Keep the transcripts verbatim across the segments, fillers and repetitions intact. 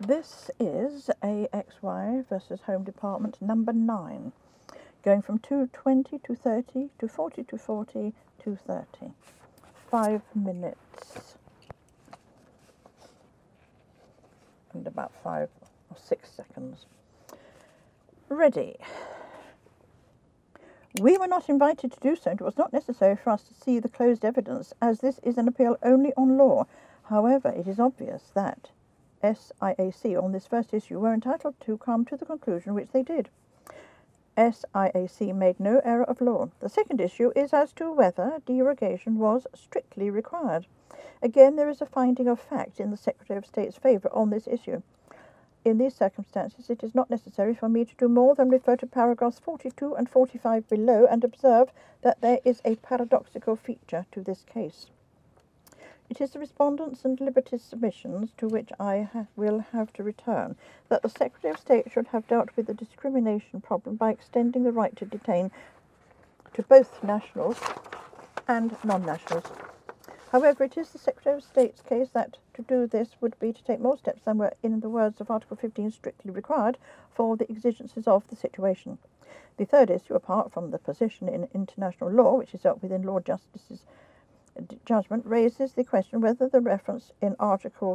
This is A X Y versus Home Department number nine, going from two twenty to thirty to forty to forty to thirty. Five minutes and about five or six seconds. Ready. We were not invited to do so, and it was not necessary for us to see the closed evidence, as this is an appeal only on law. However, it is obvious that S I A C on this first issue were entitled to come to the conclusion which they did. S I A C made no error of law. The second issue is as to whether derogation was strictly required. Again, there is a finding of fact in the Secretary of State's favour on this issue. In these circumstances, it is not necessary for me to do more than refer to paragraphs forty-two and forty-five below and observe that there is a paradoxical feature to this case. It is the respondents' and Liberty's submissions to which I ha will have to return, that the Secretary of State should have dealt with the discrimination problem by extending the right to detain to both nationals and non-nationals. However, it is the Secretary of State's case that to do this would be to take more steps than were, in the words of Article fifteen, strictly required for the exigencies of the situation. The third issue, apart from the position in international law, which is dealt with in Lord Justice's judgment, raises the question whether the reference in Article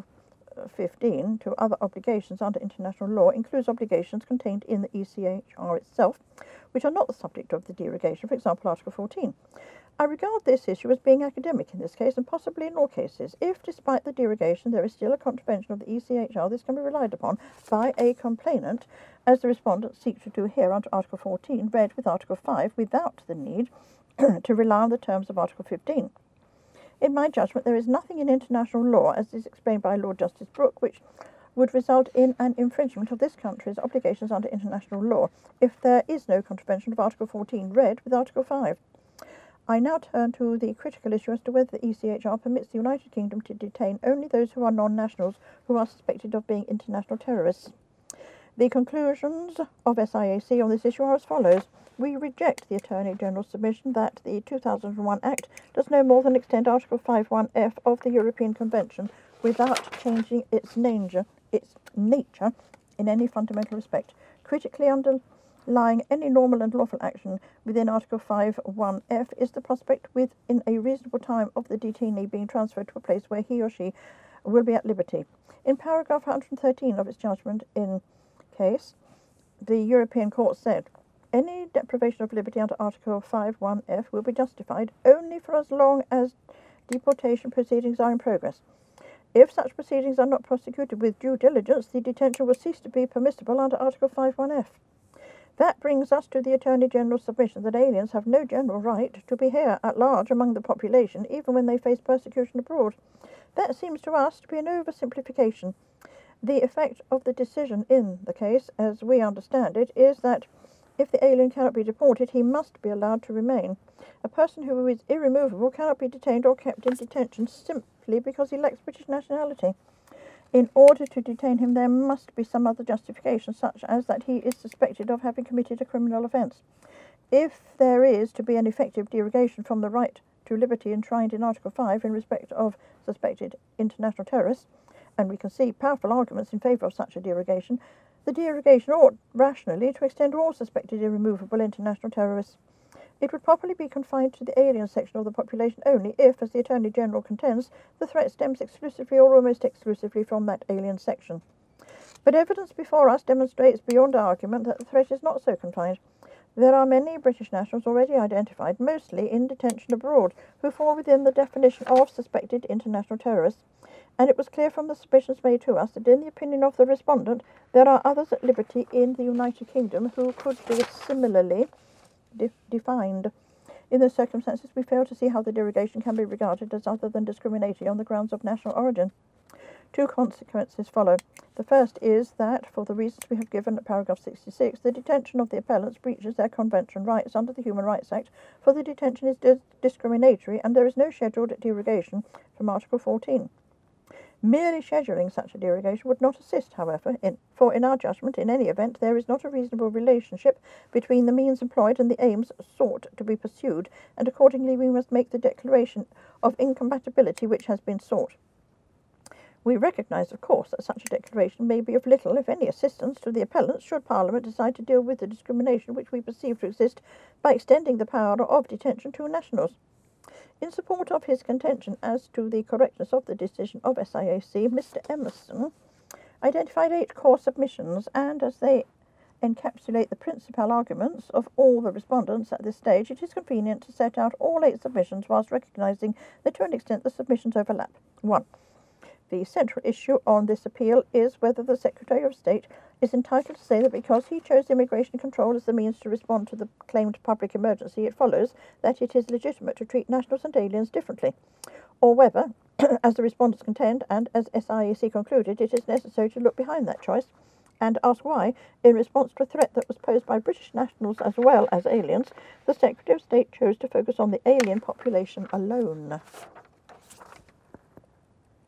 fifteen to other obligations under international law includes obligations contained in the E C H R itself, which are not the subject of the derogation, for example, Article fourteen. I regard this issue as being academic in this case, and possibly in all cases. If, despite the derogation, there is still a contravention of the E C H R, this can be relied upon by a complainant, as the respondents seek to do here under Article fourteen, read with Article five, without the need to rely on the terms of Article fifteen. In my judgment, there is nothing in international law, as is explained by Lord Justice Brooke, which would result in an infringement of this country's obligations under international law, if there is no contravention of Article fourteen, read with Article five. I now turn to the critical issue as to whether the E C H R permits the United Kingdom to detain only those who are non-nationals who are suspected of being international terrorists. The conclusions of S I A C on this issue are as follows. We reject the Attorney General's submission that the two thousand one Act does no more than extend Article five one F of the European Convention without changing its nature, its nature in any fundamental respect. Critically underlying any normal and lawful action within Article five one F is the prospect within a reasonable time of the detainee being transferred to a place where he or she will be at liberty. In paragraph one hundred thirteen of its judgment in case, the European Court said, any deprivation of liberty under Article five one F will be justified only for as long as deportation proceedings are in progress. If such proceedings are not prosecuted with due diligence, the detention will cease to be permissible under Article five one F. That brings us to the Attorney General's submission that aliens have no general right to be here at large among the population, even when they face persecution abroad. That seems to us to be an oversimplification. The effect of the decision in the case, as we understand it, is that if the alien cannot be deported, he must be allowed to remain. A person who is irremovable cannot be detained or kept in detention simply because he lacks British nationality. In order to detain him, there must be some other justification, such as that he is suspected of having committed a criminal offence. If there is to be an effective derogation from the right to liberty enshrined in Article five in respect of suspected international terrorists, and we can see powerful arguments in favour of such a derogation, the derogation ought rationally to extend to all suspected irremovable international terrorists. It would properly be confined to the alien section of the population only if, as the Attorney General contends, the threat stems exclusively or almost exclusively from that alien section. But evidence before us demonstrates beyond argument that the threat is not so confined. There are many British nationals already identified, mostly in detention abroad, who fall within the definition of suspected international terrorists, and it was clear from the submissions made to us that in the opinion of the respondent, there are others at liberty in the United Kingdom who could be similarly de defined. In those circumstances, we fail to see how the derogation can be regarded as other than discriminatory on the grounds of national origin. Two consequences follow. The first is that, for the reasons we have given at paragraph sixty-six, the detention of the appellants breaches their convention rights under the Human Rights Act, for the detention is dis discriminatory and there is no scheduled derogation from Article fourteen. Merely scheduling such a derogation would not assist, however, in, for in our judgment, in any event, there is not a reasonable relationship between the means employed and the aims sought to be pursued, and accordingly we must make the declaration of incompatibility which has been sought. We recognise, of course, that such a declaration may be of little, if any, assistance to the appellants should Parliament decide to deal with the discrimination which we perceive to exist by extending the power of detention to nationals. In support of his contention as to the correctness of the decision of S I A C, Mister Emerson identified eight core submissions, and as they encapsulate the principal arguments of all the respondents at this stage, it is convenient to set out all eight submissions whilst recognising that to an extent the submissions overlap. one. The central issue on this appeal is whether the Secretary of State is entitled to say that because he chose immigration control as the means to respond to the claimed public emergency, it follows that it is legitimate to treat nationals and aliens differently, or whether, as the respondents contend, and as S I A C concluded, it is necessary to look behind that choice and ask why, in response to a threat that was posed by British nationals as well as aliens, the Secretary of State chose to focus on the alien population alone.